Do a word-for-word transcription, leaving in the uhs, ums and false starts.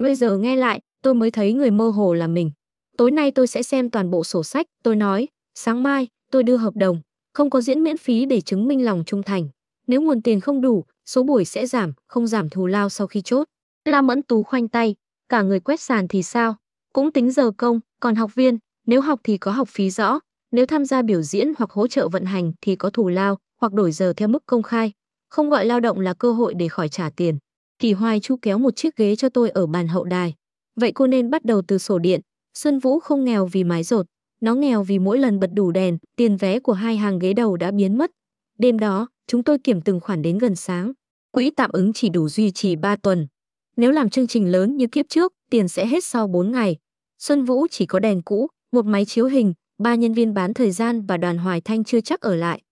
Bây giờ nghe lại, tôi mới thấy người mơ hồ là mình. Tối nay tôi sẽ xem toàn bộ sổ sách, tôi nói, sáng mai, tôi đưa hợp đồng, không có diễn miễn phí để chứng minh lòng trung thành. Nếu nguồn tiền không đủ, số buổi sẽ giảm, không giảm thù lao sau khi chốt. La Mẫn Tú khoanh tay, cả người quét sàn thì sao? Cũng tính giờ công, còn học viên, nếu học thì có học phí rõ, nếu tham gia biểu diễn hoặc hỗ trợ vận hành thì có thù lao, hoặc đổi giờ theo mức công khai. Không gọi lao động là cơ hội để khỏi trả tiền. Kỳ Hoài Chu kéo một chiếc ghế cho tôi ở bàn hậu đài. Vậy cô nên bắt đầu từ sổ điện. Xuân Vũ không nghèo vì mái dột, nó nghèo vì mỗi lần bật đủ đèn, tiền vé của hai hàng ghế đầu đã biến mất. Đêm đó, chúng tôi kiểm từng khoản đến gần sáng. Quỹ tạm ứng chỉ đủ duy trì ba tuần. Nếu làm chương trình lớn như kiếp trước, tiền sẽ hết sau bốn ngày. Xuân Vũ chỉ có đèn cũ, một máy chiếu hình, ba nhân viên bán thời gian và Đoàn Hoài Thanh chưa chắc ở lại.